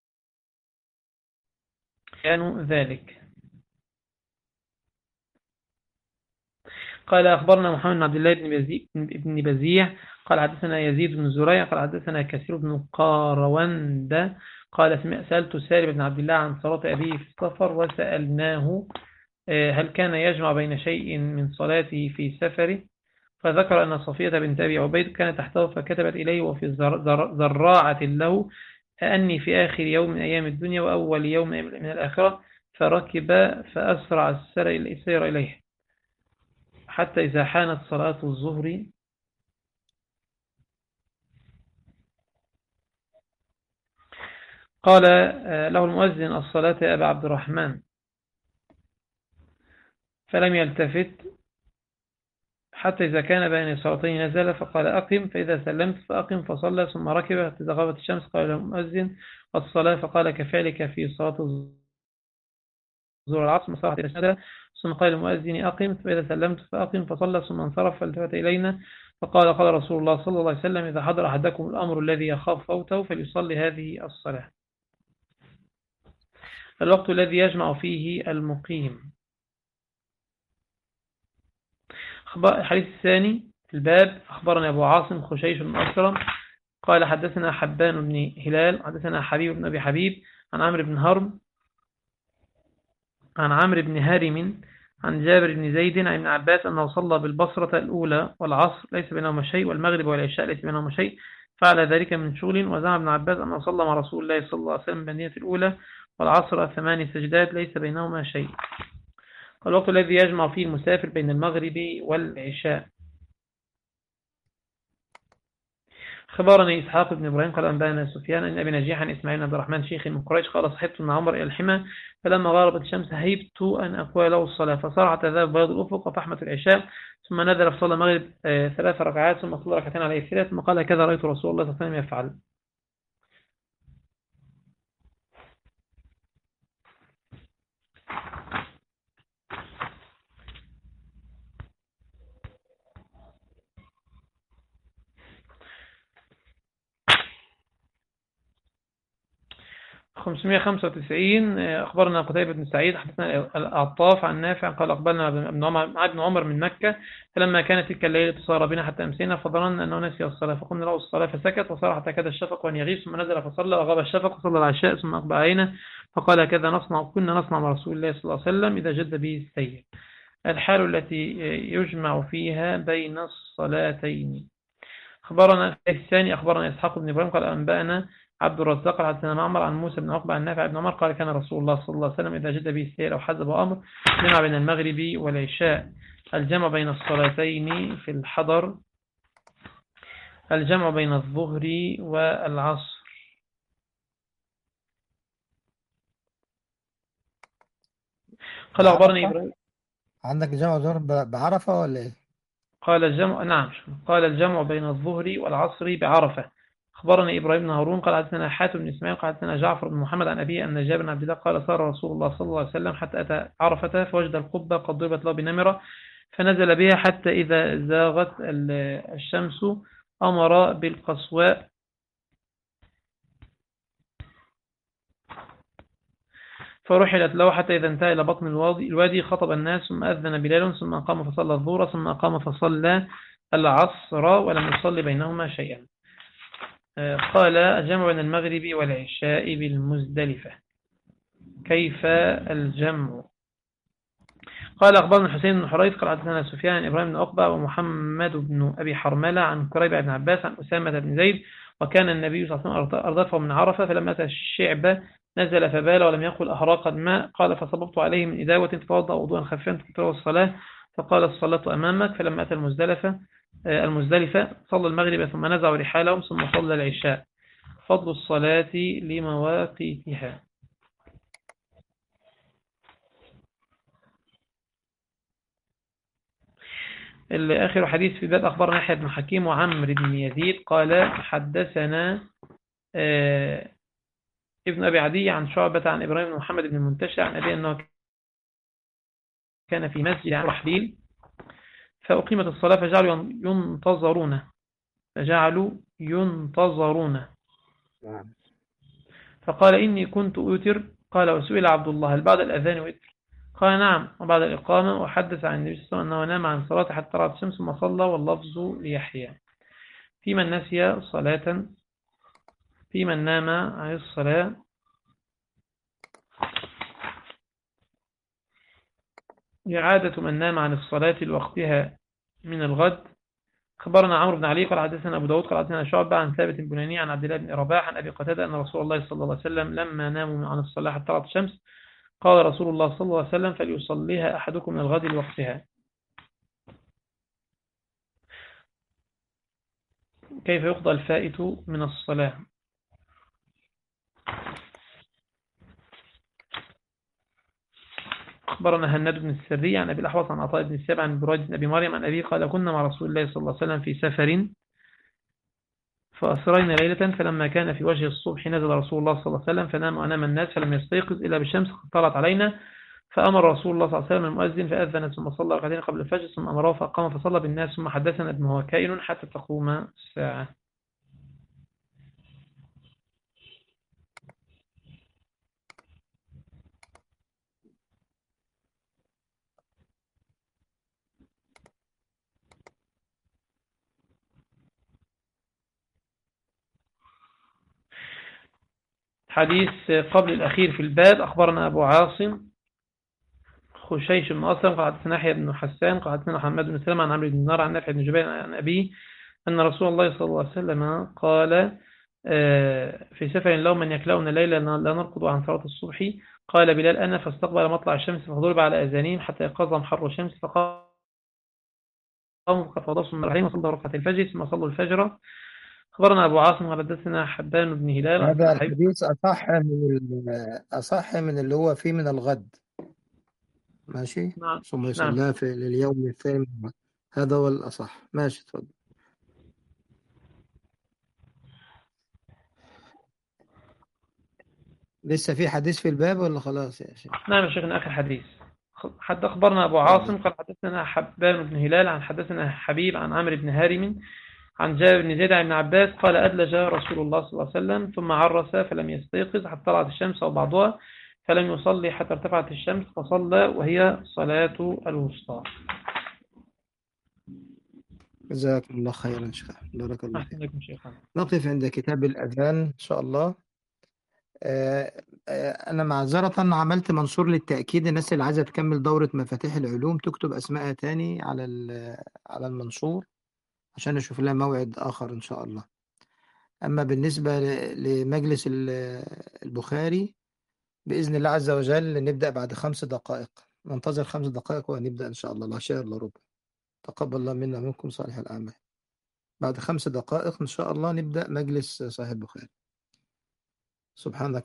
كانوا ذلك. قال أخبرنا محمد بن عبد الله بن بزيع قال حدثنا يزيد بن زريع قال حدثنا كثير بن قاروند قال سألت سالم بن عبد الله عن صلاة أبيه في السفر وسألناه هل كان يجمع بين شيء من صلاته في سفره فذكر أن صفية بنت أبي عبيد كانت تحته فكتبت إليه وفي ذراعة له أني في آخر يوم من أيام الدنيا وأول يوم من الآخرة فركب فأسرع السير إليه حتى إذا حانت صلاة الظهر قال له المؤذن الصلاة يا أبا عبد الرحمن فلم يلتفت حتى إذا كان بين صلاتين نزل فقال أقم فإذا سلمت فأقم فصلى ثم ركب حتى إذا غابت الشمس قال له المؤذن الصلاة فقال كفالك في صلاة الظهر العصر مصاحة إلى ثم قال المؤذن أقم فإذا سلمت فأقم فصلى ثم انصرف فالتفت إلينا فقال قال رسول الله صلى الله عليه وسلم إذا حضر أحدكم الأمر الذي يخاف فوته فليصلي هذه الصلاة. الوقت الذي يجمع فيه المقيم. الحديث الثاني في الباب أخبرنا أبو عاصم خشيش بن أسلم قال حدثنا حبان بن هلال حدثنا حبيب بن أبي حبيب عن عمرو بن هرم عن عمرو بن هارم عن جابر بن زيد عن ابن عباس أنه صلى بالبصرة الأولى والعصر ليس بينهما شيء والمغرب والعشاء ليس بينهما شيء فعل ذلك من شغل وزعم ابن عباس أنه صلى مع رسول الله صلى الله عليه وسلم بالنية الأولى والعصر ثماني سجدات ليس بينهما شيء. الوقت الذي يجمع فيه المسافر بين المغرب والعشاء. خبرني إسحاق بن إبراهيم قال أنبأنا سفيان أن أبي نجيح عن إسماعيل بن عبد الرحمن شيخ من قريش قال صحبت مع عمر إلى الحمى فلما غربت الشمس هيبت أن أقوى له الصلاة فصار حتى ذهب بياض الأفق وفحمة العشاء ثم نزل فصلى المغرب آه، ثلاث ركعات ثم صلى ركعتين على الثلاث ثم قال كذا رأيت رسول الله صلى الله عليه وسلم يفعل. خمسمائة وخمسة وتسعين أخبرنا قتيبة بن سعيد حدثنا العطاف عن نافع قال أقبلنا ابن عمر مع ابن عمر من مكة فلما كانت تلك الليلة صار بنا حتى أمسينا فظننا أنه نسي الصلاة فقمنا له الصلاة فسكت وصار حتى كاد الشفق وأن يغيب ثم نزل فصلى وغاب الشفق وصلى العشاء ثم أقبل علينا فقال كذا نصنع كنا نصنع مع رسول الله صلى الله عليه وسلم إذا جد به السير. الحال التي يجمع فيها بين الصلاتين. أخبرنا الثاني أخبرنا إسحاق بن إبراهيم قال أنبأنا عبد الرزاق قال حدثنا معمر عن موسى بن عقبة عن نافع بن عمر قال كان رسول الله صلى الله عليه وسلم إذا جد به السير أو حزب أمر جمع بين المغرب والعشاء. الجمع بين الصلاتين في الحضر الجمع بين الظهر والعصر. قال أخبرني إبراهيم عندك جمع ظهر ب- بعرفة ولا إيه؟ قال الجمع نعم قال الجمع بين الظهر والعصر بعرفة. أخبرني إبراهيم بن هارون قال حدثنا حاتم بن إسماعيل قال حدثنا جعفر بن محمد عن أبيه أن جابر بن عبد الله قال صار رسول الله صلى الله عليه وسلم حتى أتى عرفة فوجد القبة قد ضربت له بنمرة فنزل بها حتى إذا زاغت الشمس أمر بالقصواء فرحلت له حتى إذا انتهى إلى بطن الوادي, الوادي خطب الناس ثم أذن بلال ثم أقام فصلى الظهر ثم أقام فصلى العصر ولم يصلي بينهما شيئا. قال الجمع بين المغرب والعشاء بالمزدلفة. كيف الجمع؟ قال أخبرنا الحسين بن حريث قال حدثنا سفيان إبراهيم بن عقبة ومحمد بن أبي حرملة عن كريب بن عباس عن أسامة بن زيد وكان النبي صلى الله عليه وسلم أردفه من عرفة فلما أتى الشعب نزل فبال ولم يقل أحراق الماء قال فصببت عليه من إداوة فتوضأ وضوءا خفيفا قلت له الصلاة فقال الصلاة أمامك. فلما أتى المزدلفة المزدلفة صلى المغرب ثم نزعوا رحالهم ثم صلى العشاء. فضل الصلاة لمواقيتها. آخر حديث في باب أخبرنا يحيى بن حكيم وعمرو بن يزيد قال حدثنا ابن أبي عدي عن شعبة عن إبراهيم بن محمد بن المنتشر عن أبي أنه كان في مسجد عن رحبيل فأقيمت الصلاة فجعلوا ينتظرون فجعلوا ينتظرون فقال إني كنت أوتر قال وسئل عبد الله هل بعد الأذان وتر قال نعم وبعد الإقامة وحدث عن النبي صلى الله عليه وسلم أنه نام عن صلاة حتى طلعت الشمس ثم صلى واللفظ ليحيى. في من نسي صلاة في من نام عن الصلاة إعادة من نام عن الصلاة لوقتها من الغد. خبرنا عمرو بن علي قال حدثنا أبو داود قال حدثنا شعبة عن ثابت البناني عن عبد الله بن رباح عن أبي قتادة أن رسول الله صلى الله عليه وسلم لما ناموا عن الصلاة حتى طلعت الشمس قال رسول الله صلى الله عليه وسلم فليصليها أحدكم من الغد لوقتها. كيف يقضى الفائت من الصلاة؟ أخبرنا هناد بن السري عن أبي الأحوص عن عطاء بن السابع عن بريد بن أبي مريم عن أبي قال كنا مع رسول الله صلى الله عليه وسلم في سفر فأسرينا ليلة فلما كان في وجه الصبح نزل رسول الله صلى الله عليه وسلم فنام ونام الناس فلم يستيقظ إلا بالشمس قد طلعت علينا فأمر رسول الله صلى الله عليه وسلم المؤذن فأذن ثم صلى ركعتين قبل الفجر ثم أمره فقام فصلى بالناس ثم حدثنا ابن هو كائن حتى تقوم الساعة. حديث قبل الأخير في الباب. أخبرنا أبو عاصم خشيش بن أسلم قال حدثنا يحيى بن حسان قال حدثنا محمد بن سلمة عن عمرو بن دينار عن نافع بن جبير عن أبيه أن رسول الله صلى الله عليه وسلم قال في سفر لو من يكلون الليلة لا نرقض عن صلاة الصبح قال بلال أنا فاستقبل مطلع الشمس فضرب على أذانهم حتى يقظم حر الشمس فقاموا فقد فضلوا ثم رحلين وصلوا ركعتي الفجر ثم صلوا الفجر أخبرنا أبو عاصم قال حدثنا حبان بن هلال عن هذا سعيد. الحديث أصح من ال- أصح من اللي هو فيه من الغد. ماشي. نعم. ثم نعم. يصليها في اليوم الثاني من الغد. هذا هو الأصح. ماشي، اتفضل. لسه في حديث في الباب ولا خلاص يا شيخ؟ نعم يا شيخنا، آخر حديث. حتى أخبرنا أبو اتفضل. عاصم قال حدثنا حبان بن هلال عن حدثنا حبيب عن عمرو بن هارم عن جابر بن زيد عن ابن عباس قال أدلج رسول الله صلى الله عليه وسلم ثم عرس فلم يستيقظ حتى طلعت الشمس أو بعضها فلم يصلي حتى ارتفعت الشمس فصلى وهي صلاة الوسطى. جزاكم الله خيرا شيخ. بارك الله أحسن فيك. لكم شيخنا. نقف عند كتاب الأذان إن شاء الله. آه، آه، أنا معذرة عملت منشور للتأكيد. الناس اللي عايزة تكمل دورة مفاتيح العلوم تكتب أسمائها تاني على ال- على المنشور عشان نشوف لها موعد آخر إن شاء الله. أما بالنسبة ل- لمجلس ال- البخاري، بإذن الله عز وجل نبدأ بعد خمس دقائق. ننتظر خمس دقائق ونبدأ إن شاء الله العشاء إلا ربع. تقبل الله منا ومنكم صالح الأعمال. بعد خمس دقائق إن شاء الله نبدأ مجلس صحيح البخاري. سبحانك